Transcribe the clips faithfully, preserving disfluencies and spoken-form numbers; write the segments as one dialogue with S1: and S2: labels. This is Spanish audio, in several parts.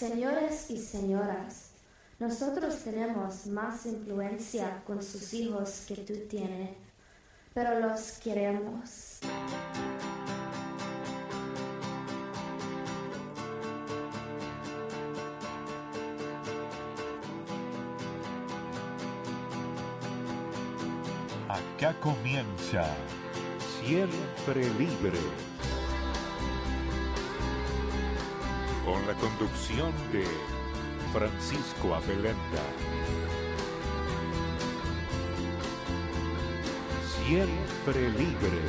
S1: Señores y señoras, nosotros tenemos más influencia con sus hijos que tú tienes, pero los queremos.
S2: Acá comienza Siempre Libre, con la conducción de Francisco Abelenda. Siempre Libre.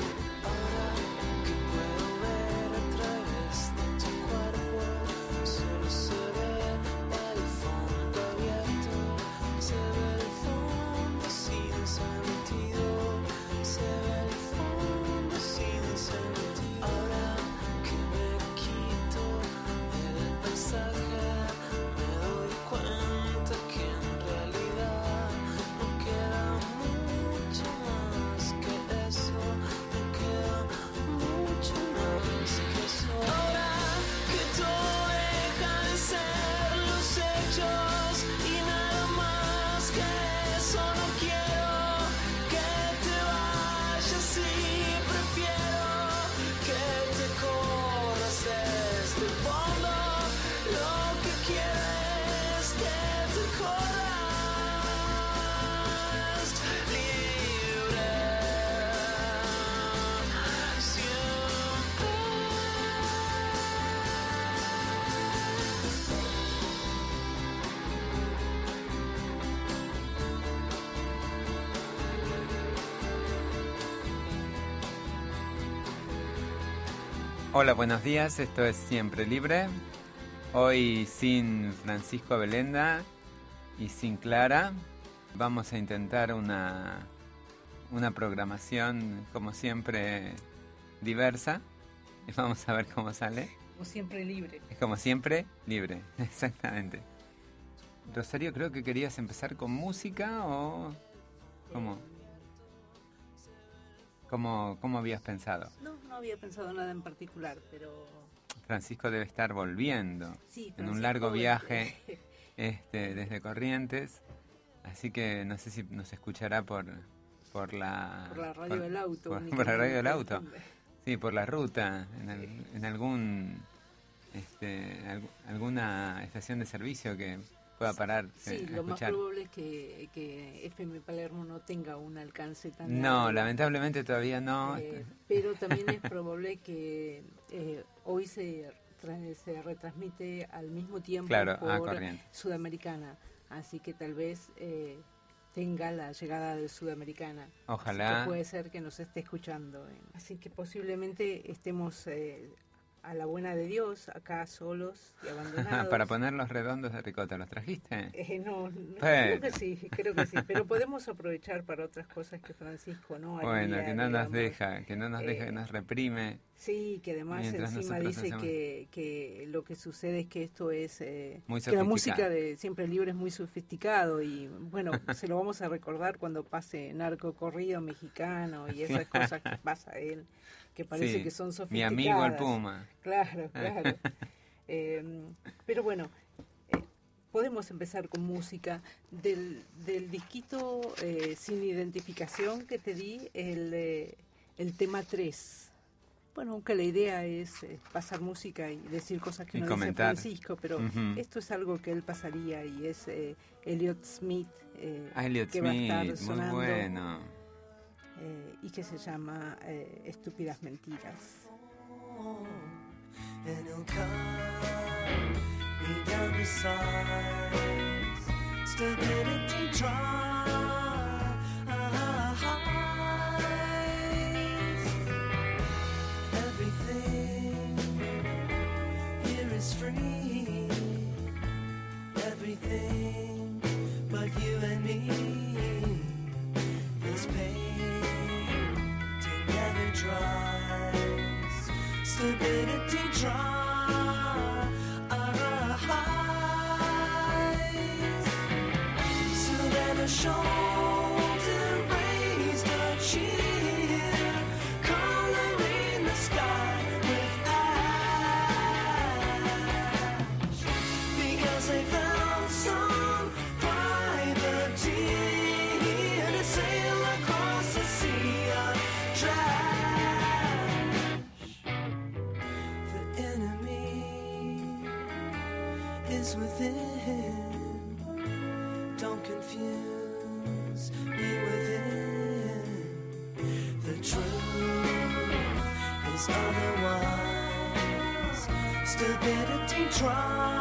S3: Hola, buenos días, esto es Siempre Libre. Hoy sin Francisco Abelenda y sin Clara. Vamos a intentar una, una programación, como siempre, diversa. Vamos a ver cómo sale.
S4: Como siempre libre.
S3: Es como siempre libre, exactamente. Rosario, creo que querías empezar con música o... ¿Cómo? ¿Cómo, cómo habías pensado?
S4: No, no había pensado nada en particular, pero...
S3: Francisco debe estar volviendo
S4: sí,
S3: en un largo viaje este, desde Corrientes, así que no sé si nos escuchará por, por la...
S4: Por la radio
S3: por,
S4: del auto.
S3: Por, por la radio del auto, sí, por la ruta, en, el, en algún este, alg- alguna estación de servicio que pueda parar.
S4: Sí,
S3: eh,
S4: lo
S3: a
S4: más
S3: escuchar.
S4: probable es que, que F M Palermo no tenga un alcance tan
S3: No,
S4: largo.
S3: lamentablemente todavía no.
S4: Eh, pero también es probable que eh, hoy se, tra- se retransmite al mismo tiempo
S3: Claro,
S4: por
S3: a Corrientes.
S4: Sudamericana, así que tal vez eh, tenga la llegada de Sudamericana.
S3: Ojalá.
S4: Así que puede ser que nos esté escuchando. eh. Así que posiblemente estemos eh, a la buena de Dios, acá solos y abandonados.
S3: Para poner los redondos de ricota, ¿los trajiste?
S4: Eh, no, no
S3: Pero.
S4: creo que sí, creo que sí, pero podemos aprovechar para otras cosas que Francisco no haría,
S3: Bueno, que no nos
S4: digamos.
S3: deja, que no nos deja,
S4: Eh,
S3: que nos reprime.
S4: Sí, que además
S3: Mientras
S4: encima
S3: nosotros
S4: dice
S3: hacemos-
S4: que, que lo que sucede es que esto es eh,
S3: Muy
S4: que la
S3: sofisticado.
S4: música de Siempre Libre es muy sofisticado y bueno, se lo vamos a recordar cuando pase narco corrido mexicano y esas cosas que pasa a él, que parece
S3: Sí,
S4: que son
S3: mi
S4: sofisticadas.
S3: amigo el Puma.
S4: Claro, claro. eh, pero bueno, eh, podemos empezar con música del, del disquito eh, Sin Identificación que te di, el, eh, el tema tres. Bueno, aunque la idea es eh, pasar música y decir cosas que
S3: Y
S4: no
S3: comentar.
S4: dice Francisco, pero
S3: Ujú.
S4: esto es algo que él pasaría y es eh, Elliott Smith eh,
S3: Ah, Elliott
S4: que va a estar
S3: Smith, muy
S4: sonando
S3: bueno.
S4: eh, y que se llama eh, Estúpidas Mentiras.
S5: And he'll cut me down to size, stupidity tries. Everything here is free, everything but you and me. This pain together dries, stupidity tries. So then a shoulder raised a cheer, coloring the sky with ash. The 'cause they found some privateer to sail across the sea of trash. The enemy is within. Don't confuse me with it. The truth is otherwise. Stupidity try.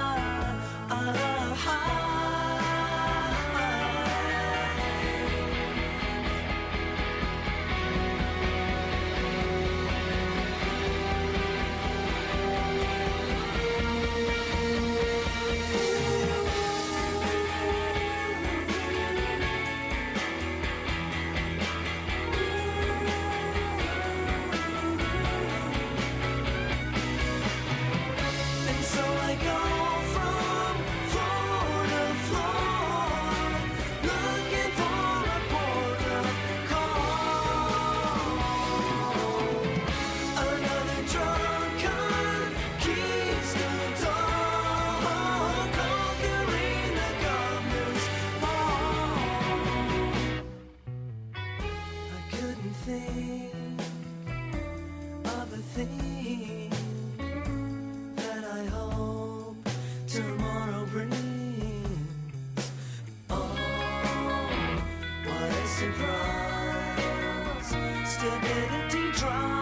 S5: And so I go from floor to floor, looking for a port of call. Another drunken keys the door, conquering the governor's ball. I couldn't think of a thing that I hope tomorrow brings. Oh, what a surprise! Stupidity try.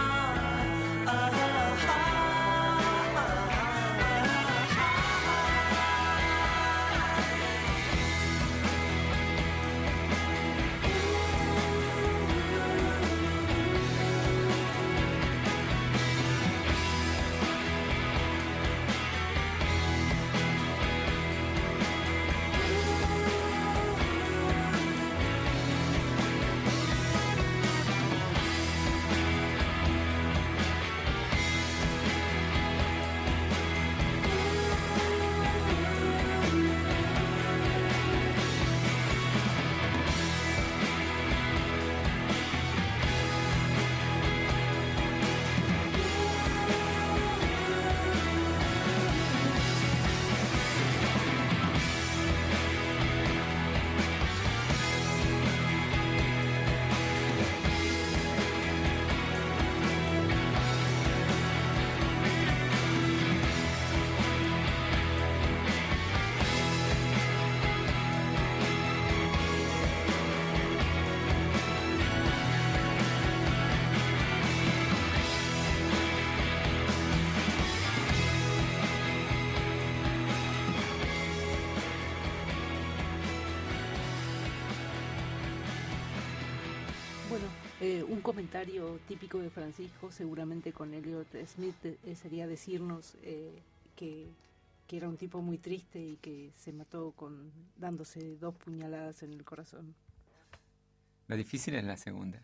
S4: Bueno, eh, un comentario típico de Francisco, seguramente con Elliot Smith, eh, sería decirnos eh, que, que era un tipo muy triste y que se mató con dándose dos puñaladas en el corazón.
S3: Lo difícil es la segunda.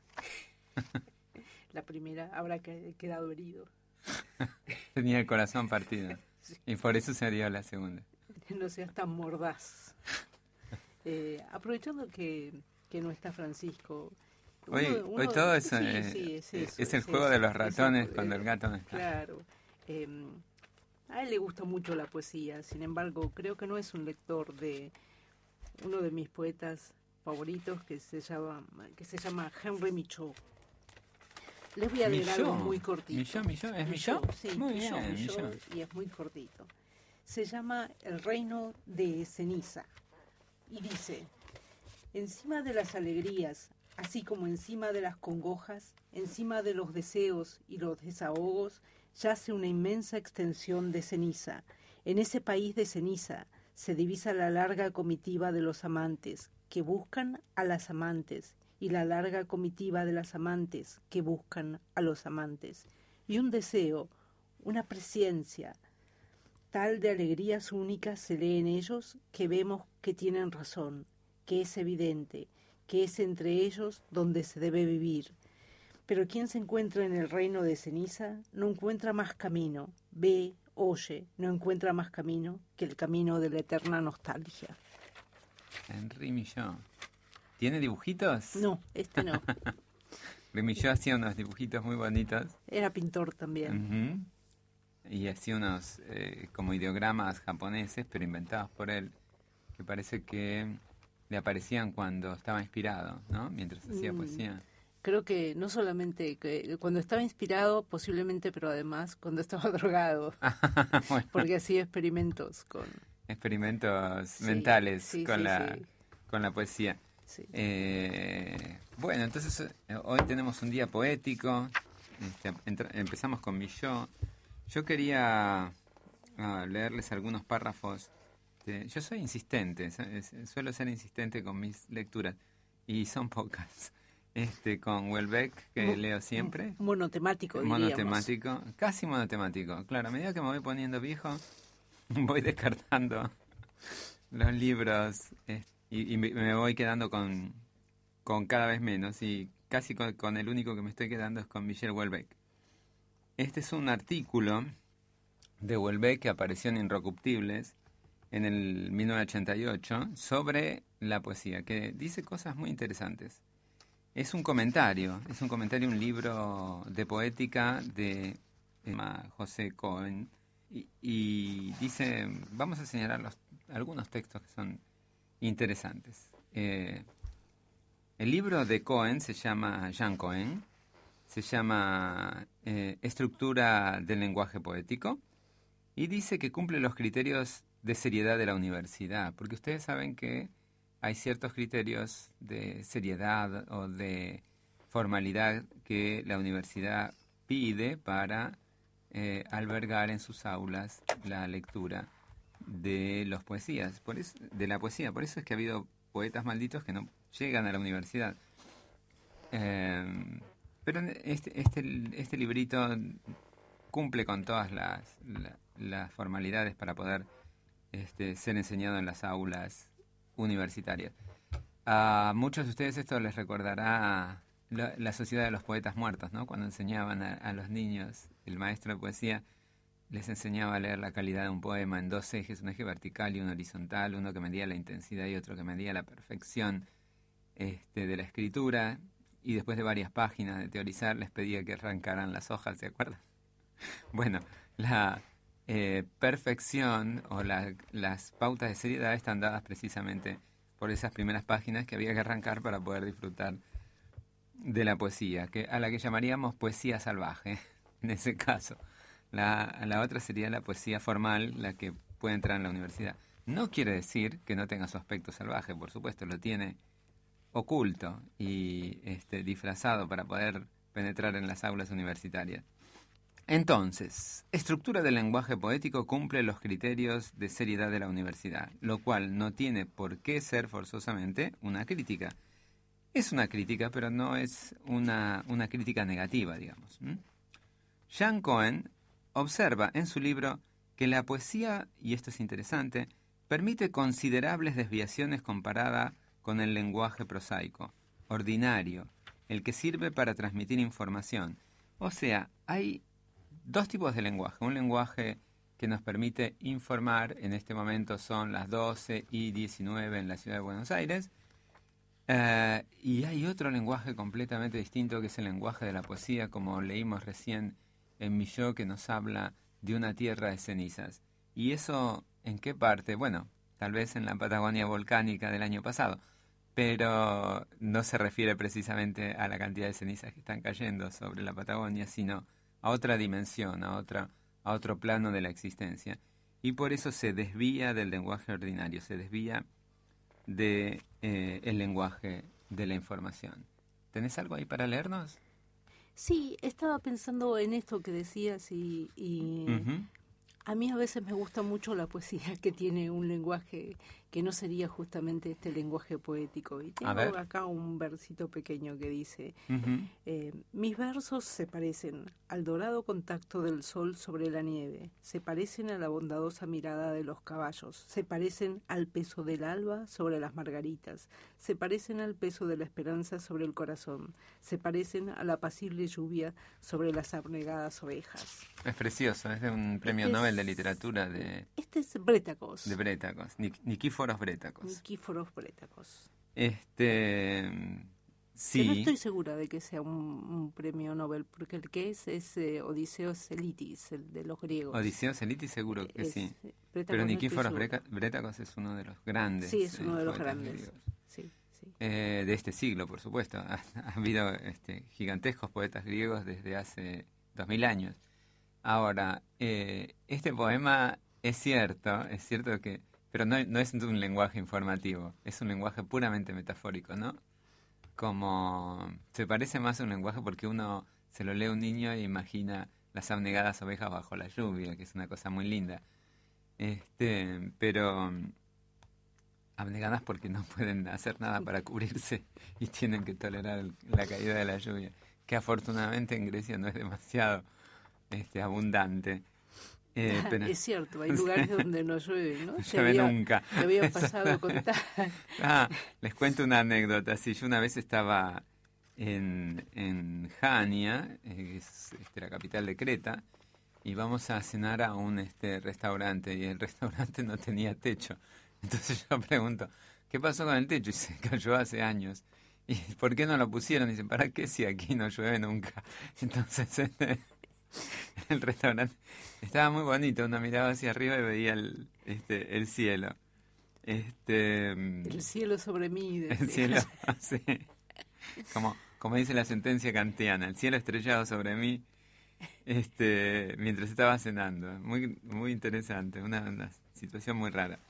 S4: La primera habrá que- quedado herido.
S3: Tenía el corazón partido.
S4: Sí.
S3: Y por eso se dio la segunda.
S4: No seas tan mordaz. Eh, aprovechando que, que no está Francisco.
S3: Hoy,
S4: uno- uno-
S3: hoy todo es,
S4: sí,
S3: eh,
S4: sí, es,
S3: eh,
S4: eso,
S3: es el
S4: es
S3: juego
S4: eso,
S3: de los
S4: es
S3: ratones
S4: el-
S3: cuando
S4: eh,
S3: el gato no está.
S4: Claro. Eh, a él le gusta mucho la poesía, sin embargo, creo que no es un lector de uno de mis poetas favoritos que se llama que se llama Henry Michaud. Les voy a leer algo
S3: Michaud.
S4: muy cortito.
S3: Michaud, Michaud, ¿es Michaud?
S4: Sí,
S3: Muy
S4: Michaud,
S3: bien,
S4: Michaud,
S3: Michaud.
S4: y es muy cortito. Se llama El reino de ceniza y dice: encima de las alegrías, así como encima de las congojas, encima de los deseos y los desahogos, yace una inmensa extensión de ceniza. En ese país de ceniza se divisa la larga comitiva de los amantes que buscan a las amantes y la larga comitiva de las amantes que buscan a los amantes. Y un deseo, una presciencia, tal de alegrías únicas se lee en ellos que vemos que tienen razón, que es evidente, que es entre ellos donde se debe vivir. Pero quien se encuentra en el reino de ceniza no encuentra más camino, ve, oye, no encuentra más camino que el camino de la eterna nostalgia.
S3: Henry Michaud. ¿Tiene dibujitos?
S4: No, este no.
S3: Henry Michaud hacía unos dibujitos muy bonitos.
S4: Era pintor también.
S3: Ujú. y hacía unos eh, como ideogramas japoneses, pero inventados por él, que parece que le aparecían cuando estaba inspirado, ¿no? Mientras hacía
S4: Mm.
S3: poesía.
S4: Creo que no solamente que cuando estaba inspirado, posiblemente, pero además cuando estaba drogado,
S3: Bueno,
S4: porque hacía experimentos con...
S3: experimentos
S4: Sí,
S3: mentales
S4: sí,
S3: con
S4: sí,
S3: la
S4: sí.
S3: con la poesía.
S4: Sí.
S3: Eh, bueno, entonces eh, hoy tenemos un día poético. Este, entra- empezamos con mi yo. Yo quería ah, leerles algunos párrafos. de- yo soy insistente, ¿sabes? Suelo ser insistente con mis lecturas y son pocas. Este, con Welbeck, que
S4: Mo-
S3: leo siempre.
S4: Monotemático, diríamos.
S3: Monotemático, casi monotemático. Claro, a medida que me voy poniendo viejo, voy descartando los libros eh, y, y me, me voy quedando con, con cada vez menos y casi con, con el único que me estoy quedando es con Michel Houellebecq. Este es un artículo de Houellebecq que apareció en Inrecuptibles en el mil novecientos ochenta y ocho sobre la poesía, que dice cosas muy interesantes. Es un comentario, es un comentario, un libro de poética de eh, José Cohen y, y dice, vamos a señalar los, algunos textos que son interesantes. Eh, el libro de Cohen se llama, Jean Cohen, se llama eh, Estructura del lenguaje poético y dice que cumple los criterios de seriedad de la universidad, porque ustedes saben que hay ciertos criterios de seriedad o de formalidad que la universidad pide para eh, albergar en sus aulas la lectura de los poesías, por eso, de la poesía. Por eso es que ha habido poetas malditos que no llegan a la universidad. Eh, pero este, este, este librito cumple con todas las, la, las formalidades para poder este, ser enseñado en las aulas universitarias. A muchos de ustedes esto les recordará la, la Sociedad de los Poetas Muertos, ¿no? Cuando enseñaban a, a los niños, el maestro de poesía les enseñaba a leer la calidad de un poema en dos ejes, un eje vertical y uno horizontal, uno que medía la intensidad y otro que medía la perfección este, de la escritura, y después de varias páginas de teorizar les pedía que arrancaran las hojas, ¿se acuerdan? Bueno, la eh, perfección o la, las pautas de seriedad están dadas precisamente por esas primeras páginas que había que arrancar para poder disfrutar de la poesía, que a la que llamaríamos poesía salvaje, en ese caso. La, la otra sería la poesía formal, la que puede entrar en la universidad. No quiere decir que no tenga su aspecto salvaje, por supuesto, lo tiene oculto y este, disfrazado para poder penetrar en las aulas universitarias. Entonces, estructura del lenguaje poético cumple los criterios de seriedad de la universidad, lo cual no tiene por qué ser forzosamente una crítica. Es una crítica, pero no es una, una crítica negativa, digamos. ¿Mm? Jean Cohen observa en su libro que la poesía, y esto es interesante, permite considerables desviaciones comparada con el lenguaje prosaico, ordinario, el que sirve para transmitir información. O sea, hay dos tipos de lenguaje. Un lenguaje que nos permite informar, en este momento son las doce y diecinueve en la ciudad de Buenos Aires, uh, y hay otro lenguaje completamente distinto que es el lenguaje de la poesía, como leímos recién en Milló, que nos habla de una tierra de cenizas. ¿Y eso en qué parte? Bueno, tal vez en la Patagonia volcánica del año pasado, pero no se refiere precisamente a la cantidad de cenizas que están cayendo sobre la Patagonia, sino a otra dimensión, a otra, a otro plano de la existencia. Y por eso se desvía del lenguaje ordinario, se desvía de eh, el lenguaje de la información. ¿Tenés algo ahí para leernos?
S4: Sí, estaba pensando en esto que decías y, y
S3: Uh-huh.
S4: a mí a veces me gusta mucho la poesía que tiene un lenguaje que no sería justamente este lenguaje poético. Y tengo
S3: A ver.
S4: acá un versito pequeño que dice,
S3: Uh-huh.
S4: eh, mis versos se parecen al dorado contacto del sol sobre la nieve, se parecen a la bondadosa mirada de los caballos, se parecen al peso del alba sobre las margaritas, se parecen al peso de la esperanza sobre el corazón, se parecen a la apacible lluvia sobre las abnegadas ovejas.
S3: Es precioso, es de un premio
S4: Este es-
S3: Nobel de Literatura de,
S4: Este es Brétacos.
S3: de Brétacos, Nik- Nikíforos Brétacos.
S4: Nikíforos Brétacos.
S3: Este, Sí.
S4: Que no estoy segura de que sea un, un premio Nobel, porque el que es es eh, Odiseos Elitis, el de los griegos.
S3: Odiseos Elitis seguro que
S4: Es,
S3: sí.
S4: eh, Brétacos
S3: Pero
S4: no
S3: Nikíforos
S4: estoy segura.
S3: Breca- Brétacos es uno de los grandes.
S4: Sí, es uno
S3: eh,
S4: de los
S3: poetas
S4: grandes.
S3: griegos.
S4: Sí, sí.
S3: Eh, de este siglo, por supuesto. Ha, ha habido este, gigantescos poetas griegos desde hace dos mil años. Ahora, eh, este poema es cierto, es cierto que... Pero no, no es un lenguaje informativo, es un lenguaje puramente metafórico, ¿no? Como... Se parece más a un lenguaje porque uno se lo lee a un niño e imagina las abnegadas ovejas bajo la lluvia, que es una cosa muy linda. Este, pero... abnegadas porque no pueden hacer nada para cubrirse y tienen que tolerar el- la caída de la lluvia, que afortunadamente en Grecia no es demasiado este, abundante. Eh, pero-
S4: Es cierto, hay lugares donde no llueve, ¿no?
S3: No
S4: Te
S3: llueve
S4: había-
S3: nunca.
S4: Te había
S3: Eso-
S4: pasado a contar.
S3: Ah, les cuento una anécdota. Sí, yo una vez estaba en, en Jania, eh, que es este, la capital de Creta, y vamos a cenar a un este, restaurante, y el restaurante no tenía techo. Entonces yo pregunto, ¿qué pasó con el techo? Y se cayó hace años. ¿Y por qué no lo pusieron? Y dicen, ¿para qué si aquí no llueve nunca? Entonces este, el restaurante estaba muy bonito, uno miraba hacia arriba y veía el, este, el cielo. Este,
S4: El cielo sobre mí.
S3: el
S4: decía.
S3: cielo, sí. Como, como dice la sentencia kantiana, el cielo estrellado sobre mí este, mientras estaba cenando. Muy, muy interesante, una, una situación muy rara.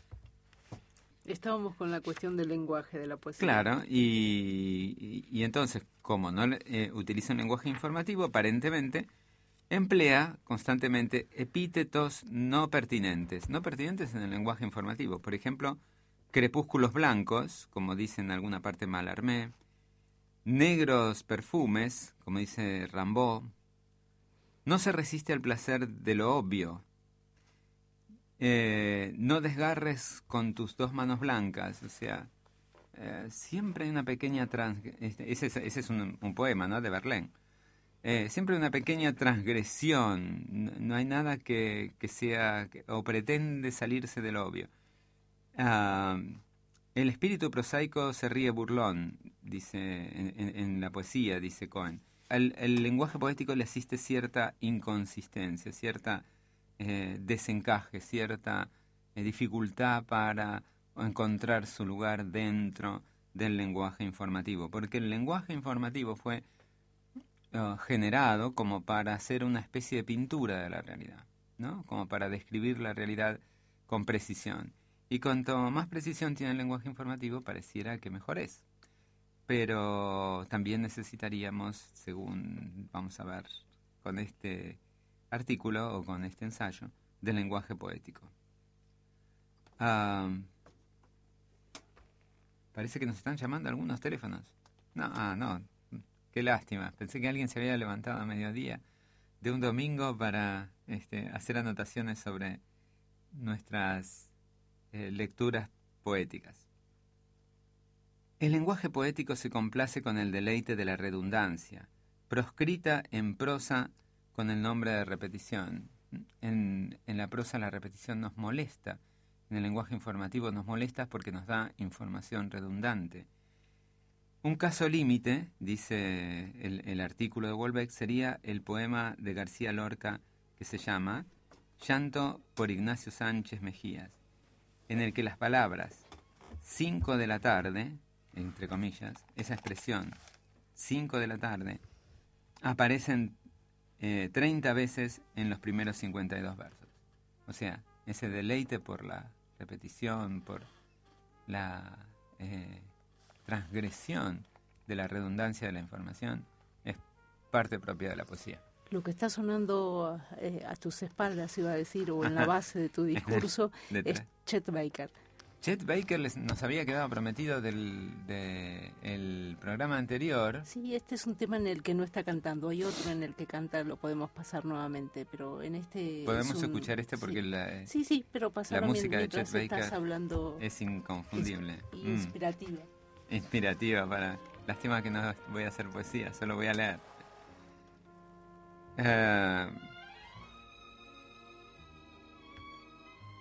S4: Estábamos con la cuestión del lenguaje de la poesía.
S3: Claro, y, y, y entonces, como no eh, utiliza un lenguaje informativo, aparentemente emplea constantemente epítetos no pertinentes, no pertinentes en el lenguaje informativo. Por ejemplo, crepúsculos blancos, como dice en alguna parte Mallarmé, negros perfumes, como dice Rimbaud, no se resiste al placer de lo obvio. Eh, no desgarres con tus dos manos blancas, o sea, eh, siempre hay una pequeña trans... Este, ese, es- ese es un, un poema, ¿no?, de Verlaine. Eh, siempre hay una pequeña transgresión, no, no hay nada que, que sea, que- o pretende salirse del obvio. Ah, el espíritu prosaico se ríe burlón, dice en, en- en la poesía, dice Cohen. Al el lenguaje poético le asiste cierta inconsistencia, cierta eh, desencaje, cierta eh, dificultad para encontrar su lugar dentro del lenguaje informativo, porque el lenguaje informativo fue uh, generado como para hacer una especie de pintura de la realidad, ¿no? Como para describir la realidad con precisión. Y cuanto más precisión tiene el lenguaje informativo, pareciera que mejor es. Pero también necesitaríamos, según vamos a ver con este artículo o con este ensayo, del lenguaje poético. Ah, parece que nos están llamando algunos teléfonos. No, ah, no, qué lástima. Pensé que alguien se había levantado a mediodía de un domingo para este, hacer anotaciones sobre nuestras eh, lecturas poéticas. El lenguaje poético se complace con el deleite de la redundancia, proscrita en prosa con el nombre de repetición. En, en la prosa la repetición nos molesta, en el lenguaje informativo nos molesta porque nos da información redundante. Un caso límite, dice el, el artículo de Wolbeck, sería el poema de García Lorca que se llama Llanto por Ignacio Sánchez Mejías, en el que las palabras cinco de la tarde, entre comillas, esa expresión, cinco de la tarde, aparecen eh, treinta veces en los primeros cincuenta y dos versos. O sea, ese deleite por la repetición, por la eh, transgresión de la redundancia de la información, es parte propia de la poesía.
S4: Lo que está sonando eh, a tus espaldas, iba a decir, o en la base de tu discurso,
S3: Detrás.
S4: es Chet Baker.
S3: Chet Baker les, nos había quedado prometido del de el programa anterior.
S4: Sí, este es un tema en el que no está cantando. Hay otro en el que canta, lo podemos pasar nuevamente, pero en este...
S3: Podemos
S4: es un-
S3: escuchar este porque
S4: sí.
S3: la,
S4: Sí, sí, pero pasarlo
S3: música de
S4: mientras
S3: Chet
S4: estás
S3: Baker
S4: hablando
S3: es inconfundible.
S4: ins-
S3: Mm,
S4: inspirativa.
S3: inspirativa para... Lástima que no voy a hacer poesía, solo voy a leer. Eh,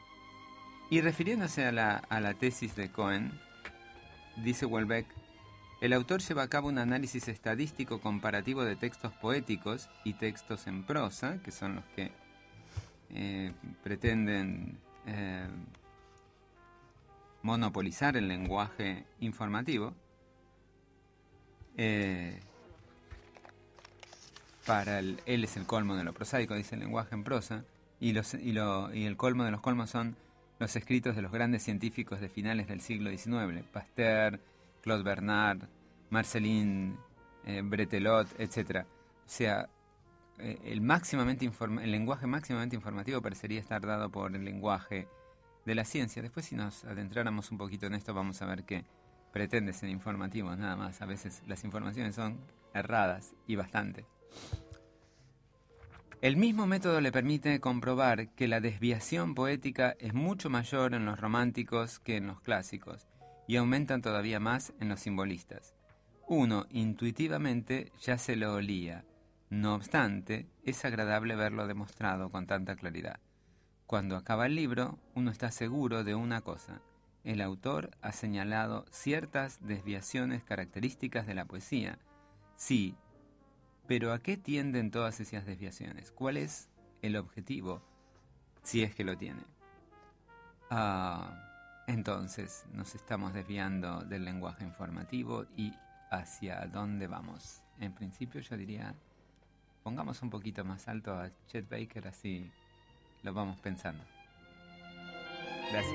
S3: y refiriéndose a la, a la tesis de Cohen, dice Welbeck, El autor lleva a cabo un análisis estadístico comparativo de textos poéticos y textos en prosa, que son los que eh, pretenden eh, monopolizar el lenguaje informativo. Eh, para el, él es el colmo de lo prosaico, dice el lenguaje en prosa, y, los, y, lo, y el colmo de los colmos son los escritos de los grandes científicos de finales del siglo diecinueve, Pasteur, Claude Bernard, Marceline, eh, Bretelot, etcétera. O sea, eh, el, máximamente informa, el lenguaje máximamente informativo parecería estar dado por el lenguaje de la ciencia. Después, si nos adentráramos un poquito en esto, vamos a ver que pretende ser informativo, nada más. A veces las informaciones son erradas y bastante. El mismo método le permite comprobar que la desviación poética es mucho mayor en los románticos que en los clásicos, y aumentan todavía más en los simbolistas. Uno, intuitivamente, ya se lo olía. No obstante, es agradable verlo demostrado con tanta claridad. Cuando acaba el libro, uno está seguro de una cosa. El autor ha señalado ciertas desviaciones características de la poesía. Sí, pero ¿a qué tienden todas esas desviaciones? ¿Cuál es el objetivo, si es que lo tiene? Ah, entonces, nos estamos desviando del lenguaje informativo y ¿hacia dónde vamos? En principio yo diría, pongamos un poquito más alto a Chet Baker, así lo vamos pensando. Gracias.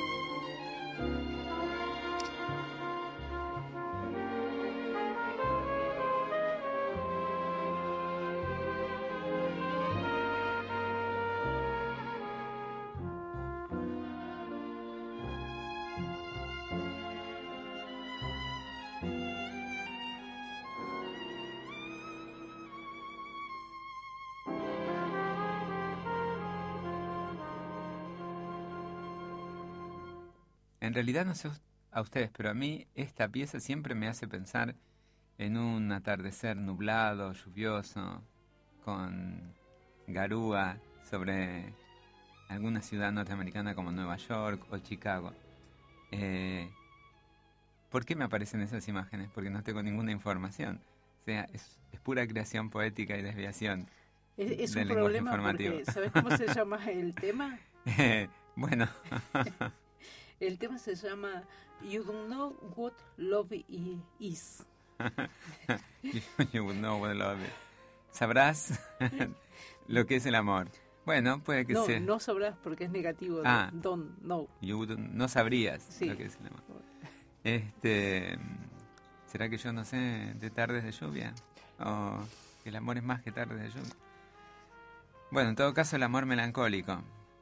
S3: En realidad no sé a ustedes, pero a mí esta pieza siempre me hace pensar en un atardecer nublado, lluvioso, con garúa sobre alguna ciudad norteamericana como Nueva York o Chicago. Eh, ¿Por qué me aparecen esas imágenes? Porque no tengo ninguna información. O sea, es, es pura creación poética y desviación
S4: Es, es
S3: del
S4: un
S3: lenguaje
S4: problema
S3: informativo.
S4: porque, ¿sabes cómo se llama el tema?
S3: Eh, bueno...
S4: El tema se llama You Don't Know What Love I- Is.
S3: You would know what love is. Sabrás lo que es el amor. Bueno, puede que
S4: No,
S3: sea.
S4: no sabrás porque es negativo.
S3: Ah.
S4: Don't know.
S3: You would- no sabrías
S4: Sí.
S3: lo que es el amor. Este, ¿será que yo no sé de tardes de lluvia? ¿O que el amor es más que tardes de lluvia? Bueno, en todo caso, el amor melancólico.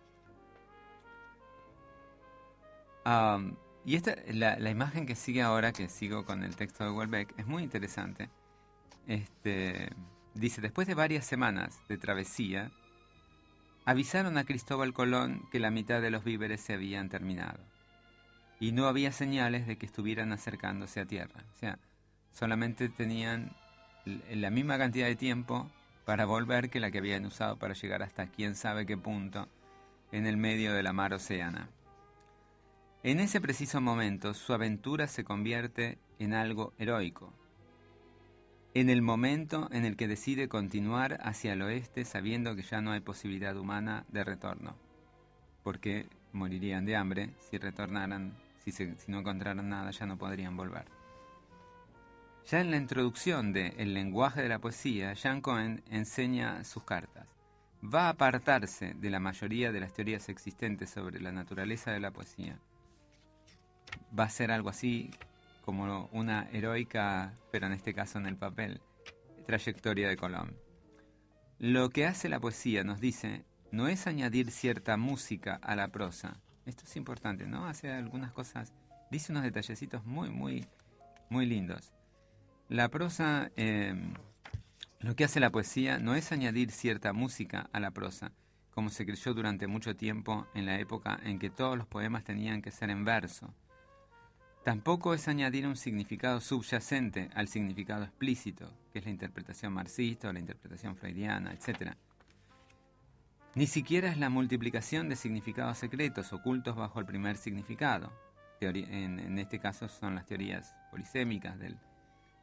S3: Um, y esta, la, la imagen que sigue ahora, que sigo con el texto de Houellebecq, es muy interesante. Este, dice, después de varias semanas de travesía, avisaron a Cristóbal Colón que la mitad de los víveres se habían terminado. Y no había señales de que estuvieran acercándose a tierra. O sea, solamente tenían la misma cantidad de tiempo para volver que la que habían usado para llegar hasta quién sabe qué punto en el medio de la mar Océana. En ese preciso momento, su aventura se convierte en algo heroico. En el momento en el que decide continuar hacia el oeste sabiendo que ya no hay posibilidad humana de retorno, porque morirían de hambre si retornaran, si, se, si no encontraran nada ya no podrían volver. Ya en la introducción de El lenguaje de la poesía, Jean Cohen enseña sus cartas. Va a apartarse de la mayoría de las teorías existentes sobre la naturaleza de la poesía. Va a ser algo así como una heroica, pero en este caso en el papel, trayectoria de Colón. Lo que hace la poesía, nos dice, no es añadir cierta música a la prosa. Esto es importante, ¿no? Hace algunas cosas, dice unos detallecitos muy, muy, muy lindos. La prosa, eh, lo que hace la poesía no es añadir cierta música a la prosa, como se creyó durante mucho tiempo en la época en que todos los poemas tenían que ser en verso. Tampoco es añadir un significado subyacente al significado explícito, que es la interpretación marxista o la interpretación freudiana, etcétera. Ni siquiera es la multiplicación de significados secretos ocultos bajo el primer significado. Teoría, en, en este caso son las teorías polisémicas del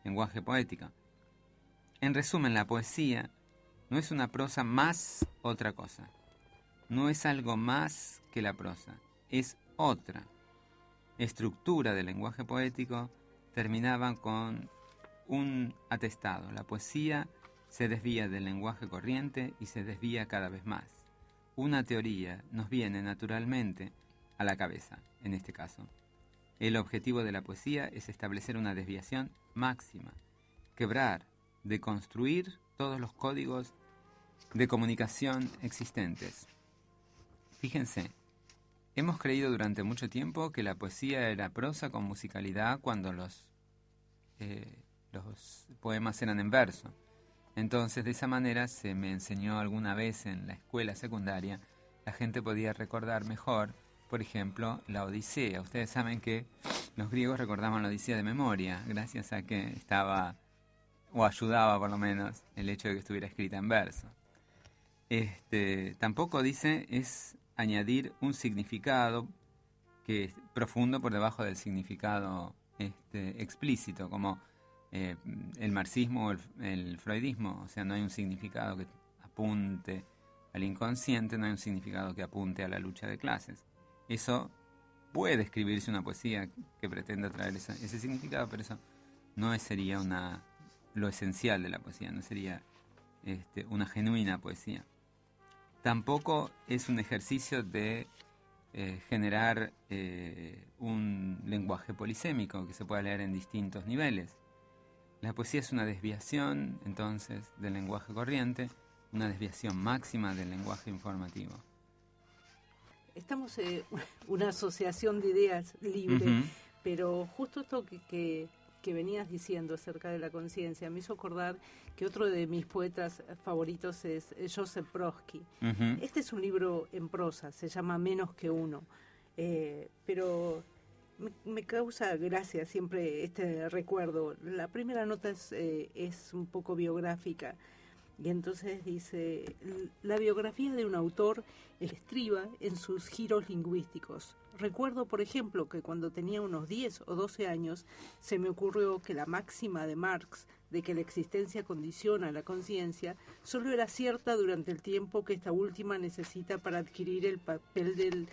S3: lenguaje poético. En resumen, la poesía no es una prosa más otra cosa. No es algo más que la prosa, es otra. Estructura del lenguaje poético terminaba con un atestado. La poesía se desvía del lenguaje corriente y se desvía cada vez más. Una teoría nos viene naturalmente a la cabeza, en este caso. El objetivo de la poesía es establecer una desviación máxima, quebrar, deconstruir todos los códigos de comunicación existentes. Fíjense, hemos creído durante mucho tiempo que la poesía era prosa con musicalidad cuando los, eh, los poemas eran en verso. Entonces, de esa manera se me enseñó alguna vez en la escuela secundaria, la gente podía recordar mejor, por ejemplo, la Odisea. Ustedes saben que los griegos recordaban la Odisea de memoria, gracias a que estaba, o ayudaba por lo menos, el hecho de que estuviera escrita en verso. Este, tampoco, dice, es añadir un significado que es profundo por debajo del significado este, explícito, como eh, el marxismo o el, el freudismo. O sea, no hay un significado que apunte al inconsciente, no hay un significado que apunte a la lucha de clases. Eso puede escribirse una poesía que pretenda traer esa, ese significado, pero eso no es, sería una, lo esencial de la poesía, no sería este, una genuina poesía. Tampoco es un ejercicio de eh, generar eh, un lenguaje polisémico que se pueda leer en distintos niveles. La poesía es una desviación, entonces, del lenguaje corriente, una desviación máxima del lenguaje informativo.
S4: Estamos en eh, una asociación de ideas libre, uh-huh. pero justo esto que, que, que venías diciendo acerca de la conciencia me hizo acordar que otro de mis poetas favoritos es Joseph Brodsky. Uh-huh. Este es un libro en prosa, se llama Menos que uno, eh, pero me, me causa gracia siempre este recuerdo. La primera nota es, eh, es un poco biográfica. Y entonces dice, la biografía de un autor estriba en sus giros lingüísticos. Recuerdo, por ejemplo, que cuando tenía unos diez o doce años, se me ocurrió que la máxima de Marx de que la existencia condiciona la conciencia solo era cierta durante el tiempo que esta última necesita para adquirir el papel del,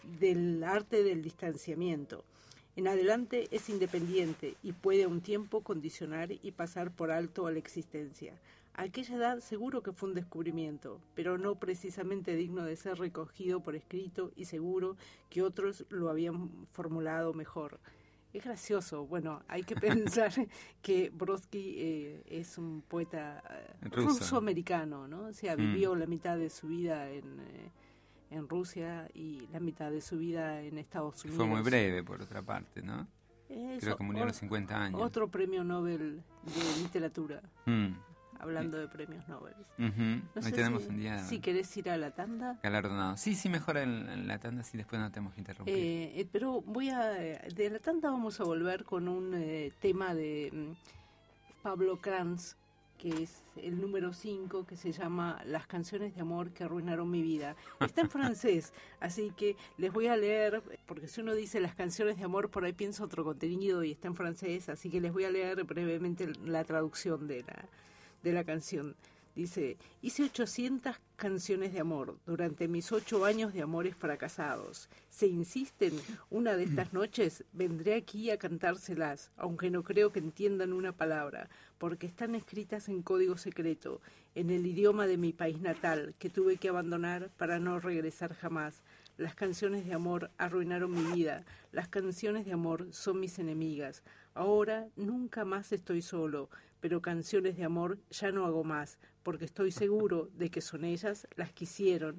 S4: del arte del distanciamiento. En adelante es independiente y puede a un tiempo condicionar y pasar por alto a la existencia. A aquella edad seguro que fue un descubrimiento, pero no precisamente digno de ser recogido por escrito y seguro que otros lo habían formulado mejor. Es gracioso. Bueno, hay que pensar que Brodsky eh, es un poeta eh, ruso-americano, ¿no? O sea, vivió mm. la mitad de su vida en, eh, en Rusia y la mitad de su vida en Estados Unidos.
S3: Fue muy breve, por otra parte, ¿no? Eso, creo que murió a los cincuenta años.
S4: Otro premio Nobel de literatura. Mm. Hablando de premios Nobel.
S3: Uh-huh.
S4: No
S3: Hoy
S4: sé
S3: tenemos
S4: si,
S3: un día...
S4: Si querés ir a la tanda.
S3: Galardonado. Sí, sí, mejor en, en la tanda, sí, después no tenemos que interrumpir.
S4: Eh, eh, pero voy a... De la tanda vamos a volver con un eh, tema de um, Pablo Kranz, que es el número cinco, que se llama Las canciones de amor que arruinaron mi vida. Está en francés, así que les voy a leer, porque si uno dice las canciones de amor, por ahí piensa otro contenido y está en francés, así que les voy a leer brevemente la traducción de la... de la canción. Dice, hice ochocientas canciones de amor durante mis ocho años de amores fracasados. Si insisten, una de estas noches vendré aquí a cantárselas, aunque no creo que entiendan una palabra, porque están escritas en código secreto, en el idioma de mi país natal, que tuve que abandonar para no regresar jamás. Las canciones de amor arruinaron mi vida. Las canciones de amor son mis enemigas. Ahora nunca más estoy solo, pero canciones de amor ya no hago más, porque estoy seguro de que son ellas las que hicieron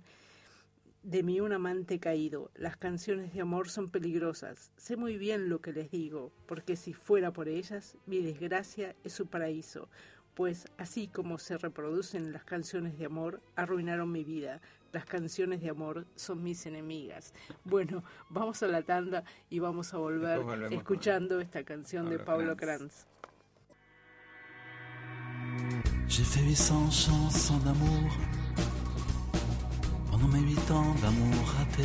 S4: de mí un amante caído. Las canciones de amor son peligrosas. Sé muy bien lo que les digo, porque si fuera por ellas, mi desgracia es su paraíso. Pues así como se reproducen las canciones de amor, arruinaron mi vida. Las canciones de amor son mis enemigas. Bueno, vamos a la tanda y vamos a volver escuchando esta canción Pablo de Pablo Kranz.
S6: J'ai fait huit cents chansons d'amour pendant mes huit ans d'amour raté.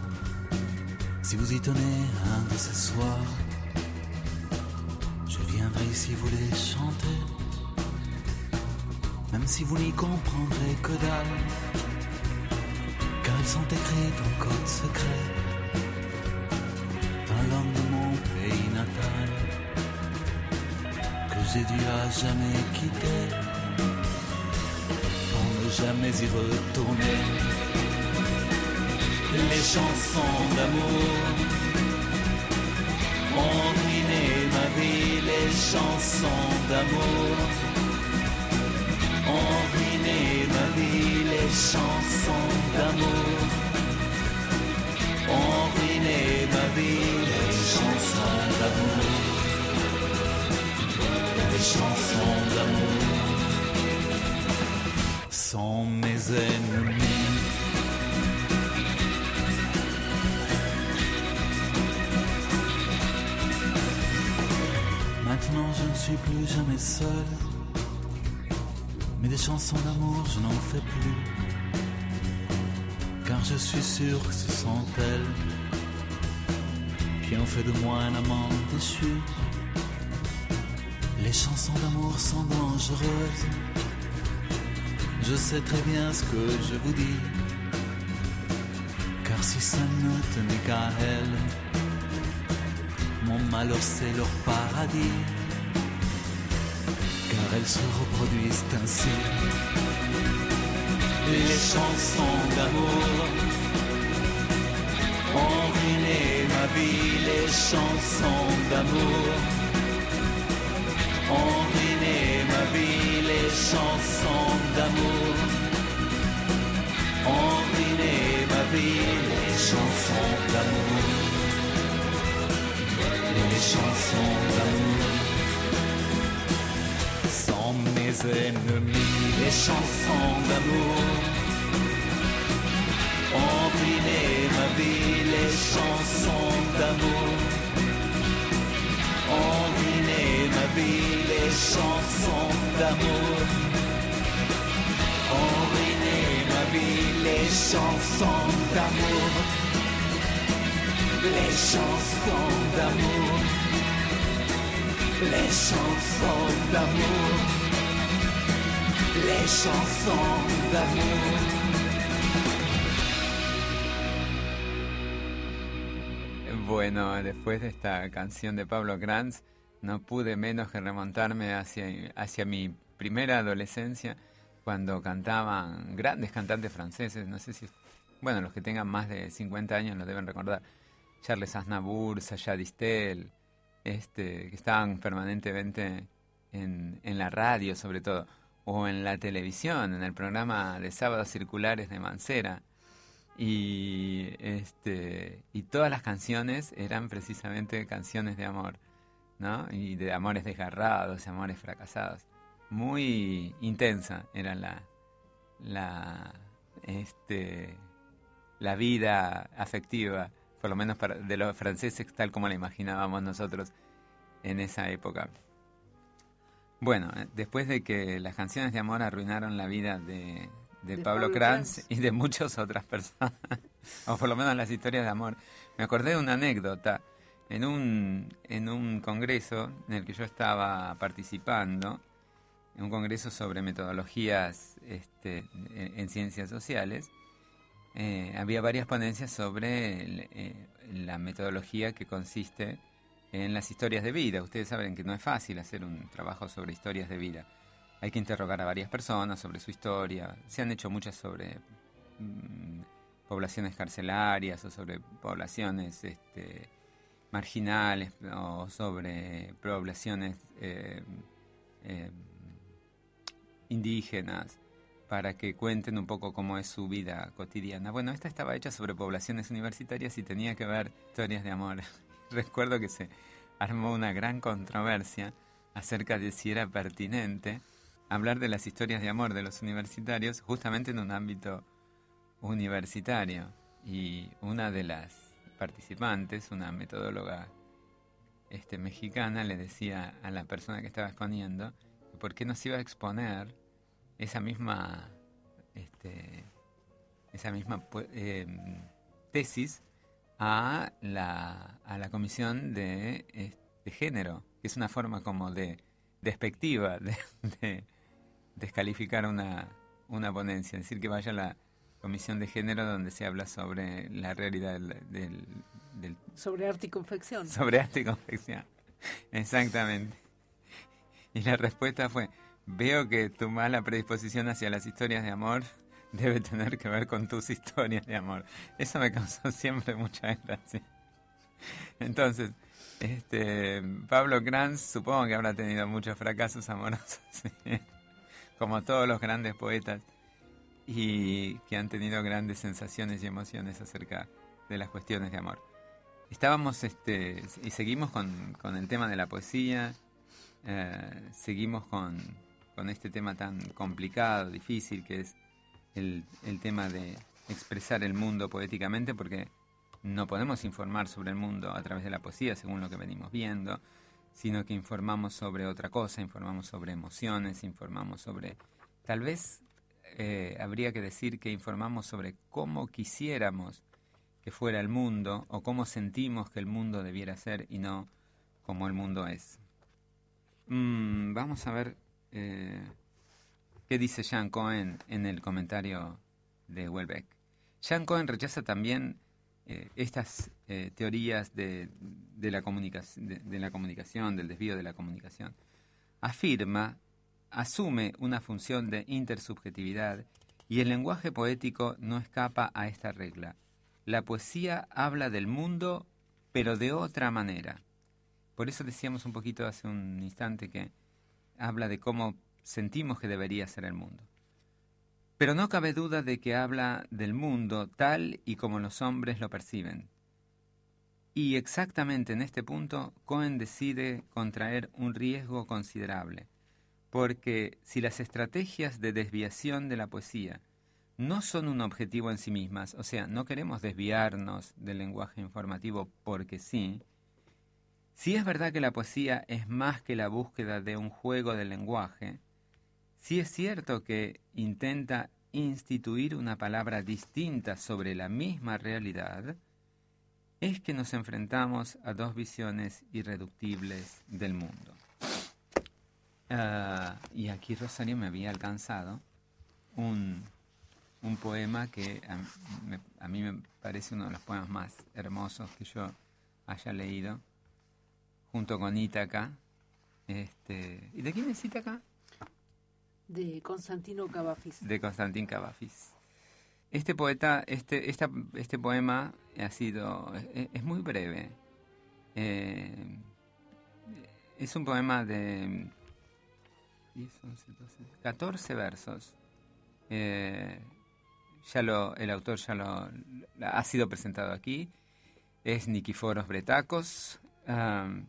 S6: Si vous y tenez un de ces soirs, je viens viendrai ici vous les chanter, même si vous n'y comprendrez que dalle, car ils sont écrits en code secret dans langue de mon pays natal, que j'ai dû à jamais quitter pour ne jamais y retourner. Les chansons d'amour ont ruiné ma vie, les chansons d'amour ont ruiné ma vie, les chansons d'amour ont ruiné ma vie, les chansons d'amour, les chansons d'amour sont mes ennemis. Maintenant je ne suis plus jamais seul, mais des chansons d'amour je n'en fais plus, car je suis sûr que ce sont elles qui ont fait de moi un amant déchu. Les chansons d'amour sont dangereuses, je sais très bien ce que je vous dis, car si ça ne tenait qu'à elles, mon malheur c'est leur paradis, car elles se reproduisent ainsi. Les chansons d'amour ont ruiné ma vie, les chansons d'amour ont ruiné ma vie, les chansons d'amour ont ruiné ma vie, les chansons d'amour, les chansons d'amour sont mes ennemis. Les chansons d'amour ont ruiné ma vie, les chansons d'amour ont ruiné ma vie, les chansons d'amour ont ruiné ma vie, les chansons d'amour, les chansons d'amour, les chansons d'amour, les chansons d'amour.
S3: Bueno, después de esta canción de Pablo Granz, no pude menos que remontarme hacia, hacia mi primera adolescencia, cuando cantaban grandes cantantes franceses. No sé si, bueno, los que tengan más de cincuenta años lo deben recordar. Charles Aznavour, Sacha Distel, este, que estaban permanentemente en, en la radio sobre todo, o en la televisión, en el programa de Sábados Circulares de Mancera. Y este y todas las canciones eran precisamente canciones de amor, ¿no? Y de amores desgarrados, de amores fracasados. Muy intensa era la la este la vida afectiva, por lo menos para, de los franceses, tal como la imaginábamos nosotros en esa época. Bueno, después de que las canciones de amor arruinaron la vida de de, de Pablo Granz y de muchas otras personas, o por lo menos las historias de amor, me acordé de una anécdota. En un, en un congreso en el que yo estaba participando, en un congreso sobre metodologías este, en, en ciencias sociales, eh, había varias ponencias sobre el, eh, la metodología que consiste en las historias de vida. Ustedes saben que no es fácil hacer un trabajo sobre historias de vida. Hay que interrogar a varias personas sobre su historia. Se han hecho muchas sobre mmm, poblaciones carcelarias o sobre poblaciones este, marginales o sobre poblaciones eh, eh, indígenas, para que cuenten un poco cómo es su vida cotidiana. Bueno, esta estaba hecha sobre poblaciones universitarias y tenía que ver historias de amor. Recuerdo que se armó una gran controversia acerca de si era pertinente hablar de las historias de amor de los universitarios justamente en un ámbito universitario. Y una de las participantes, una metodóloga este, mexicana, le decía a la persona que estaba exponiendo que por qué no se iba a exponer esa misma este, esa misma eh, tesis a la, a la comisión de, de género, que es una forma como de despectiva de, de descalificar una, una ponencia, decir que vaya a la comisión de género donde se habla sobre la realidad del... del, del
S4: sobre arte y confección.
S3: Sobre arte y confección, exactamente. Y la respuesta fue, veo que tu mala predisposición hacia las historias de amor debe tener que ver con tus historias de amor. Eso me causó siempre mucha gracia. Entonces, este Pablo Kranz supongo que habrá tenido muchos fracasos amorosos, ¿sí? Como todos los grandes poetas, y que han tenido grandes sensaciones y emociones acerca de las cuestiones de amor. Estábamos, este, y seguimos con, con el tema de la poesía, eh, seguimos con, con este tema tan complicado, difícil, que es el, el tema de expresar el mundo poéticamente, porque no podemos informar sobre el mundo a través de la poesía, según lo que venimos viendo, sino que informamos sobre otra cosa, informamos sobre emociones, informamos sobre... Tal vez eh, habría que decir que informamos sobre cómo quisiéramos que fuera el mundo, o cómo sentimos que el mundo debiera ser, y no como el mundo es. Mm, vamos a ver eh, qué dice Jean Cohen en el comentario de Houellebecq. Jean Cohen rechaza también eh, estas eh, teorías de, de, la comunicación, de, de la comunicación, del desvío de la comunicación. Afirma, asume una función de intersubjetividad, y el lenguaje poético no escapa a esta regla. La poesía habla del mundo, pero de otra manera. Por eso decíamos un poquito hace un instante que habla de cómo sentimos que debería ser el mundo. Pero no cabe duda de que habla del mundo tal y como los hombres lo perciben. Y exactamente en este punto, Cohen decide contraer un riesgo considerable, porque si las estrategias de desviación de la poesía no son un objetivo en sí mismas, o sea, no queremos desviarnos del lenguaje informativo porque sí, sí es verdad que la poesía es más que la búsqueda de un juego del lenguaje, sí es cierto que intenta instituir una palabra distinta sobre la misma realidad, es que nos enfrentamos a dos visiones irreductibles del mundo. Uh, y aquí Rosario me había alcanzado un... un poema que a, me, a mí me parece uno de los poemas más hermosos que yo haya leído, junto con Ítaca. Este, ¿Y de quién es Ítaca?
S4: De Constantino Cavafis.
S3: De Constantín Cavafis. Este poeta, este, esta, este poema ha sido, es, es muy breve. Eh, es un poema de diez, once, doce, catorce versos. Eh, Ya lo, el autor ya lo, ha sido presentado aquí, es Nikiforos Bretacos, um,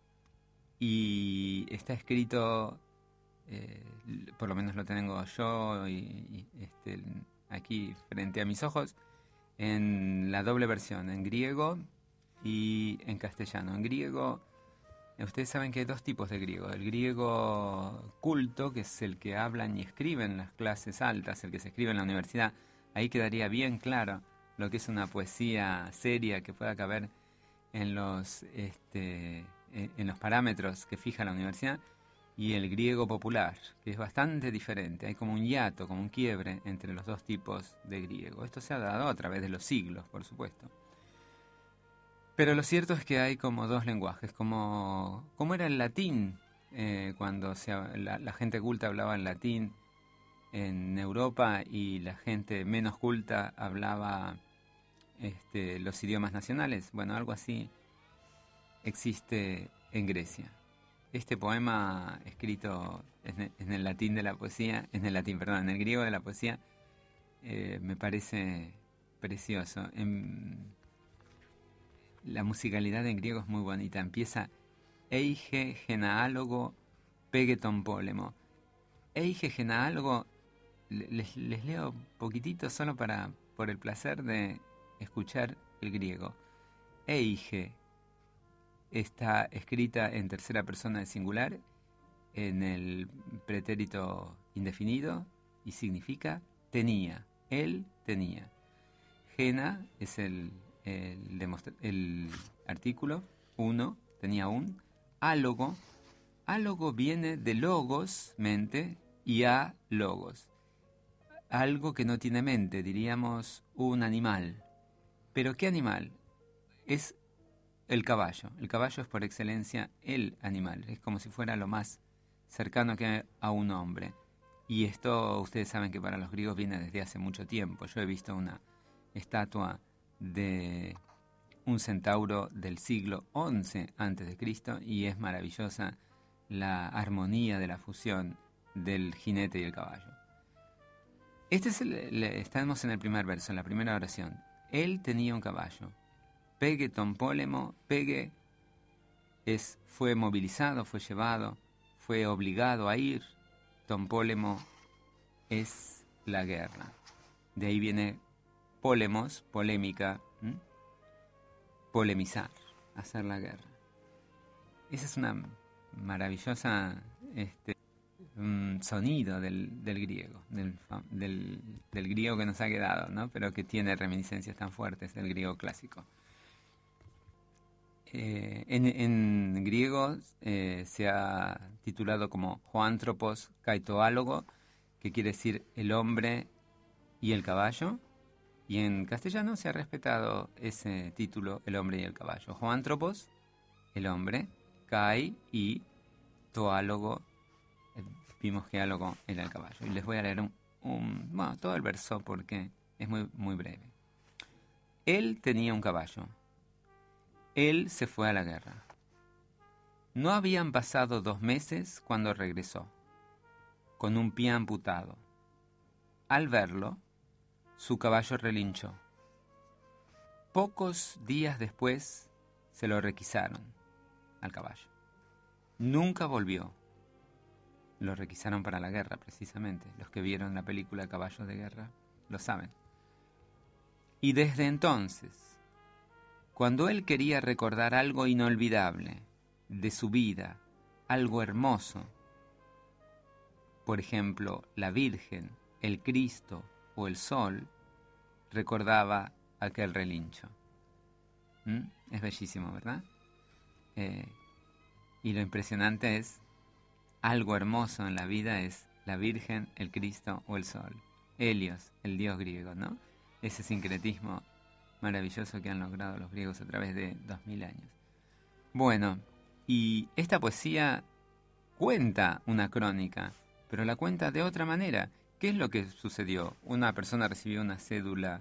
S3: y está escrito, eh, por lo menos lo tengo yo y, y este, aquí frente a mis ojos, en la doble versión, en griego y en castellano. En griego, ustedes saben que hay dos tipos de griego: el griego culto, que es el que hablan y escriben las clases altas, el que se escribe en la universidad. Ahí quedaría bien claro lo que es una poesía seria que pueda caber en los, este, en los parámetros que fija la universidad, y el griego popular, que es bastante diferente. Hay como un hiato, como un quiebre entre los dos tipos de griego. Esto se ha dado a través de los siglos, por supuesto. Pero lo cierto es que hay como dos lenguajes, como, como era el latín, eh, cuando se, la, la gente culta hablaba en latín en Europa y la gente menos culta hablaba este, los idiomas nacionales. Bueno, algo así existe en Grecia. Este poema escrito en, en el latín de la poesía, en el latín, perdón, en el griego de la poesía, eh, me parece precioso. En, la musicalidad en griego es muy bonita. Empieza eige genaálogo pegeton polemo. Eige genaálogo, les, les leo poquitito solo para por el placer de escuchar el griego. Eige está escrita en tercera persona de singular, en el pretérito indefinido, y significa tenía, él tenía. Gena es el, el, demostra- el artículo, uno, tenía un, álogo. Álogo viene de logos, mente, y a logos. Algo que no tiene mente, diríamos un animal. ¿Pero qué animal? Es el caballo. El caballo es por excelencia el animal. Es como si fuera lo más cercano que a un hombre. Y esto ustedes saben que para los griegos viene desde hace mucho tiempo. Yo he visto una estatua de un centauro del siglo once antes de Cristo y es maravillosa la armonía de la fusión del jinete y el caballo. Este es el, el, estamos en el primer verso, en la primera oración. Él tenía un caballo. Pege tompólemo, Pege es, fue movilizado, fue llevado, fue obligado a ir. Tompólemo es la guerra. De ahí viene polemos, polémica, ¿m? Polemizar, hacer la guerra. Esa es una maravillosa este, um, sonido del, del griego, del, del, del griego que nos ha quedado, ¿no? Pero que tiene reminiscencias tan fuertes del griego clásico. Eh, en, en griego eh, se ha titulado como Hoántropos kaitoálogo, que quiere decir el hombre y el caballo, y en castellano se ha respetado ese título, el hombre y el caballo. Hoántropos, el hombre, kai y toálogo, eh, vimos que álogo era el caballo. Y les voy a leer un, un, bueno, todo el verso porque es muy, muy breve. Él tenía un caballo. Él se fue a la guerra. No habían pasado dos meses cuando regresó, con un pie amputado. Al verlo, su caballo relinchó. Pocos días después se lo requisaron al caballo. Nunca volvió. Lo requisaron para la guerra, precisamente. Los que vieron la película Caballos de Guerra lo saben. Y desde entonces, cuando él quería recordar algo inolvidable de su vida, algo hermoso, por ejemplo, la Virgen, el Cristo o el Sol, recordaba aquel relincho. ¿Mm? Es bellísimo, ¿verdad? Eh, y lo impresionante es, algo hermoso en la vida es la Virgen, el Cristo o el Sol. Helios, el dios griego, ¿no? Ese sincretismo maravilloso que han logrado los griegos a través de dos mil años. Bueno, y esta poesía cuenta una crónica, pero la cuenta de otra manera. ¿Qué es lo que sucedió? Una persona recibió una cédula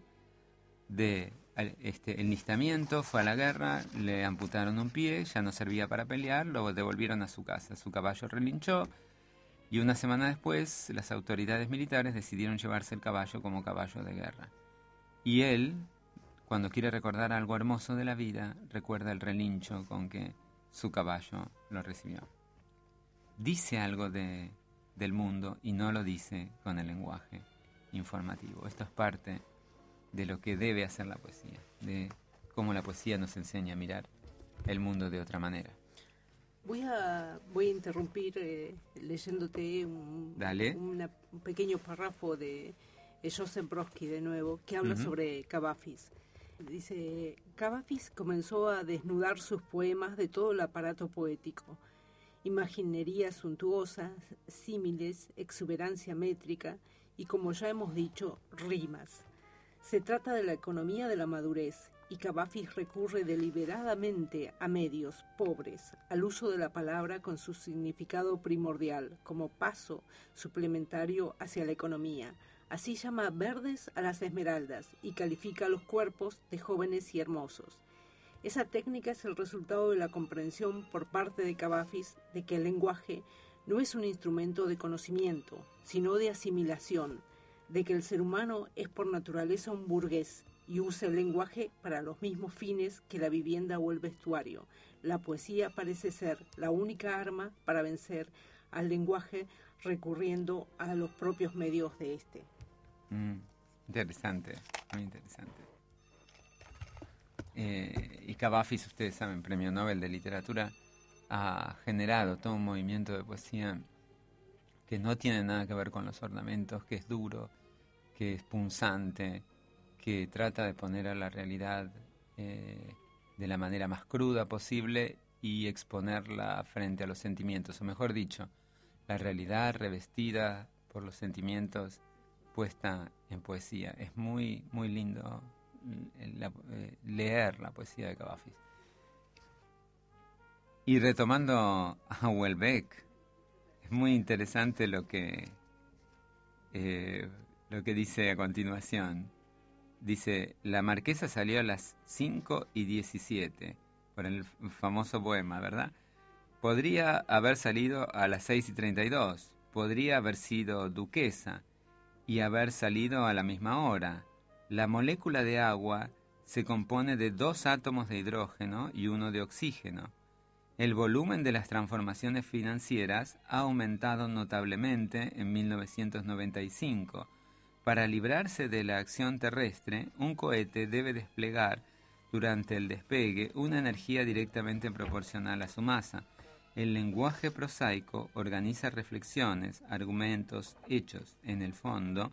S3: de este, enlistamiento, fue a la guerra, le amputaron un pie, ya no servía para pelear, lo devolvieron a su casa. Su caballo relinchó y una semana después las autoridades militares decidieron llevarse el caballo como caballo de guerra. Y él, cuando quiere recordar algo hermoso de la vida, recuerda el relincho con que su caballo lo recibió. Dice algo de, del mundo y no lo dice con el lenguaje informativo. Esto es parte de lo que debe hacer la poesía, de cómo la poesía nos enseña a mirar el mundo de otra manera.
S4: Voy a, voy a interrumpir eh, leyéndote un,
S3: Dale.
S4: una, un pequeño párrafo de eh, Joseph Brodsky de nuevo, que habla uh-huh. sobre Cavafis. Dice, Cavafis comenzó a desnudar sus poemas de todo el aparato poético. Imaginería suntuosa, símiles, exuberancia métrica y, como ya hemos dicho, rimas. Se trata de la economía de la madurez, y Cavafis recurre deliberadamente a medios pobres, al uso de la palabra con su significado primordial, como paso suplementario hacia la economía. Así llama verdes a las esmeraldas y califica los cuerpos de jóvenes y hermosos. Esa técnica es el resultado de la comprensión por parte de Cavafis de que el lenguaje no es un instrumento de conocimiento, sino de asimilación, de que el ser humano es por naturaleza un burgués y usa el lenguaje para los mismos fines que la vivienda o el vestuario. La poesía parece ser la única arma para vencer al lenguaje recurriendo a los propios medios de este.
S3: Mm, interesante, muy interesante. Eh, y Cavafis, ustedes saben, Premio Nobel de Literatura, ha generado todo un movimiento de poesía que no tiene nada que ver con los ornamentos, que es duro, que es punzante, que trata de poner a la realidad eh, de la manera más cruda posible y exponerla frente a los sentimientos, o mejor dicho, la realidad revestida por los sentimientos puesta en poesía. Es muy, muy lindo la, eh, leer la poesía de Cavafis. Y retomando a Houellebecq, es muy interesante lo que, eh, lo que dice a continuación. Dice, la marquesa salió a las cinco y diecisiete, por el famoso poema, ¿verdad? Podría haber salido a las seis y treinta y dos, podría haber sido duquesa y haber salido a la misma hora. La molécula de agua se compone de dos átomos de hidrógeno y uno de oxígeno. El volumen de las transformaciones financieras ha aumentado notablemente en mil novecientos noventa y cinco. Para librarse de la acción terrestre, un cohete debe desplegar durante el despegue una energía directamente proporcional a su masa. El lenguaje prosaico organiza reflexiones, argumentos, hechos. En el fondo,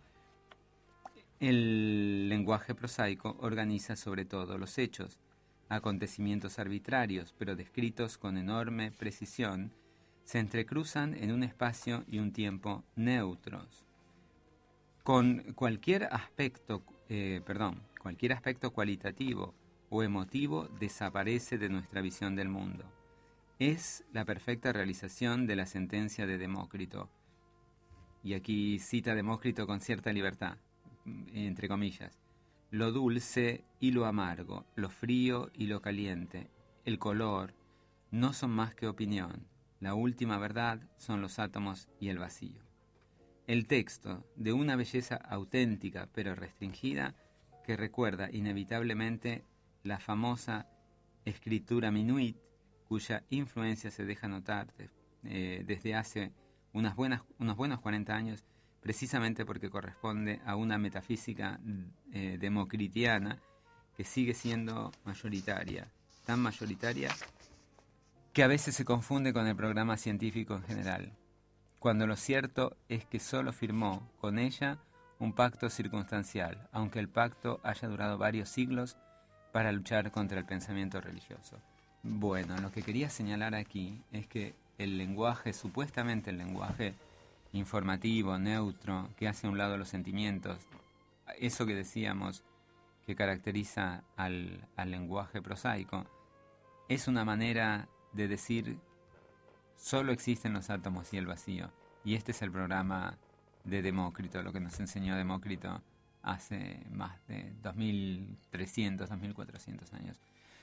S3: el lenguaje prosaico organiza sobre todo los hechos, acontecimientos arbitrarios, pero descritos con enorme precisión, se entrecruzan en un espacio y un tiempo neutros. Con cualquier aspecto, eh, perdón, cualquier aspecto cualitativo o emotivo desaparece de nuestra visión del mundo. Es la perfecta realización de la sentencia de Demócrito. Y aquí cita Demócrito con cierta libertad, entre comillas. Lo dulce y lo amargo, lo frío y lo caliente, el color, no son más que opinión. La última verdad son los átomos y el vacío. El texto, de una belleza auténtica pero restringida, que recuerda inevitablemente la famosa escritura minuit, cuya influencia se deja notar eh, desde hace unas buenas, unos buenos cuarenta años, precisamente porque corresponde a una metafísica eh, democritiana que sigue siendo mayoritaria, tan mayoritaria que a veces se confunde con el programa científico en general, cuando lo cierto es que solo firmó con ella un pacto circunstancial, aunque el pacto haya durado varios siglos para luchar contra el pensamiento religioso. Bueno, lo que quería señalar aquí es que el lenguaje, supuestamente el lenguaje informativo, neutro, que hace a un lado los sentimientos, eso que decíamos que caracteriza al, al lenguaje prosaico, es una manera de decir solo existen los átomos y el vacío. Y este es el programa de Demócrito, lo que nos enseñó Demócrito hace más de dos mil trescientos, dos mil cuatrocientos años.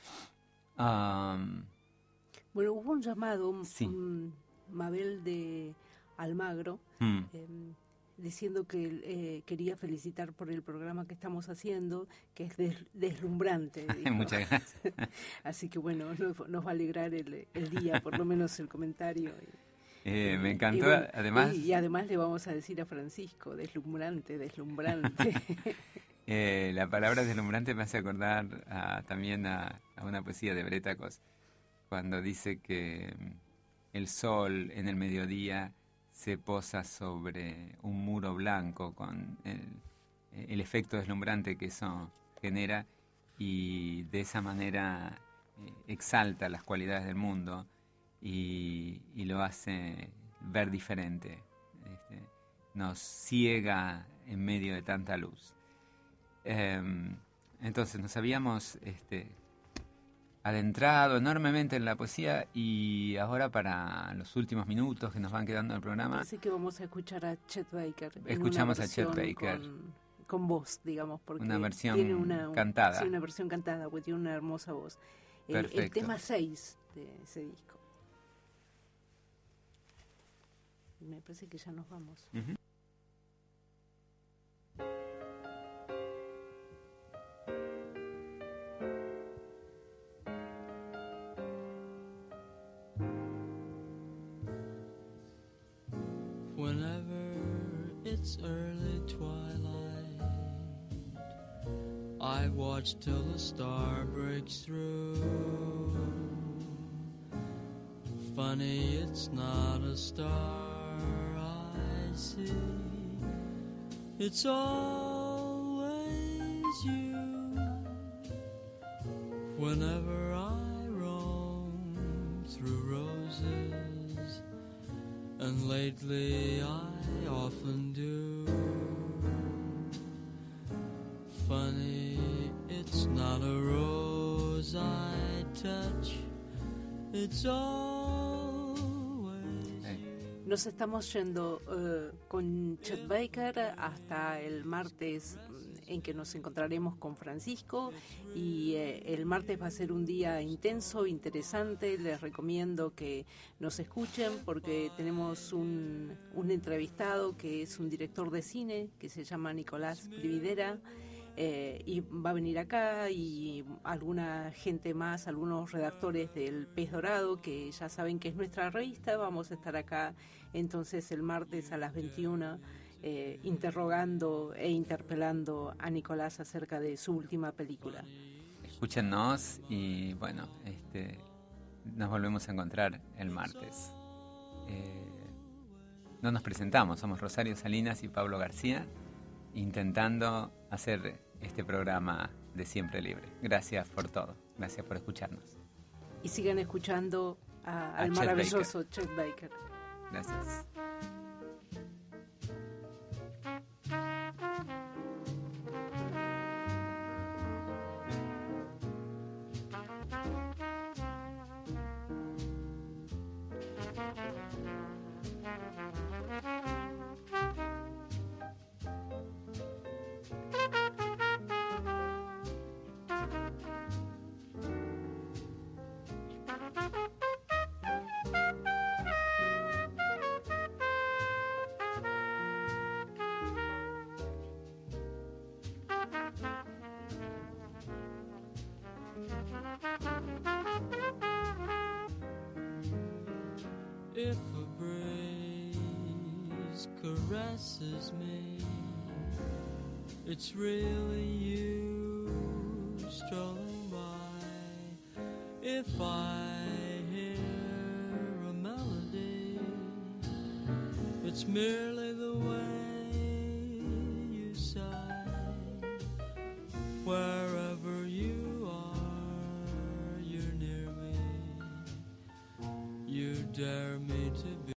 S3: Um,
S4: bueno, hubo un llamado, un,
S3: sí.
S4: un Mabel de Almagro,
S3: mm.
S4: eh, diciendo que eh, quería felicitar por el programa que estamos haciendo, que es des, deslumbrante.
S3: Muchas gracias.
S4: Así que bueno, nos, nos va a alegrar el, el día, por lo menos el comentario.
S3: Eh, me encantó,
S4: y bueno,
S3: además...
S4: Y, y además le vamos a decir a Francisco, deslumbrante, deslumbrante.
S3: eh, la palabra deslumbrante me hace acordar a, también a, a una poesía de Bretacos, cuando dice que el sol en el mediodía se posa sobre un muro blanco con el, el efecto deslumbrante que eso genera y de esa manera eh, exalta las cualidades del mundo y, y lo hace ver diferente, este, nos ciega en medio de tanta luz. Eh, entonces nos habíamos este, adentrado enormemente en la poesía y ahora para los últimos minutos que nos van quedando del programa...
S4: Así que vamos a escuchar a Chet Baker.
S3: Escuchamos a Chet Baker.
S4: Con, con voz, digamos, porque
S3: una versión
S4: tiene una,
S3: cantada.
S4: Sí, una versión cantada, porque tiene una hermosa voz. El,
S3: Perfecto.
S4: el tema seis de ese disco. Me parece que ya nos vamos.
S3: Uh-huh.
S6: Whenever it's early twilight, I watch till the star breaks through. Funny, it's not a star I see, it's always you. Whenever I roam through roses, and lately I often do. Funny, it's not a rose I touch, it's always you.
S4: Nos estamos yendo uh, con Chet Baker hasta el martes, en que nos encontraremos con Francisco, y eh, el martes va a ser un día intenso, interesante. Les recomiendo que nos escuchen porque tenemos un, un entrevistado que es un director de cine que se llama Nicolás Prividera, eh, y va a venir acá, y alguna gente más, algunos redactores del Pez Dorado, que ya saben que es nuestra revista. Vamos a estar acá entonces el martes a las veintiuna, Eh, interrogando e interpelando a Nicolás acerca de su última película.
S3: Escúchenos y bueno, este, nos volvemos a encontrar el martes. Eh, no nos presentamos, somos Rosario Salinas y Pablo García, intentando hacer este programa de Siempre Libre. Gracias por todo, gracias por escucharnos.
S4: Y sigan escuchando a, al
S3: A Chet
S4: maravilloso
S3: Baker.
S4: Chet Baker.
S3: Gracias.
S6: If a breeze caresses me, it's really you strolling by. If I hear a melody, it's merely the way you sigh. Wherever you are, you're near me. You dare me to be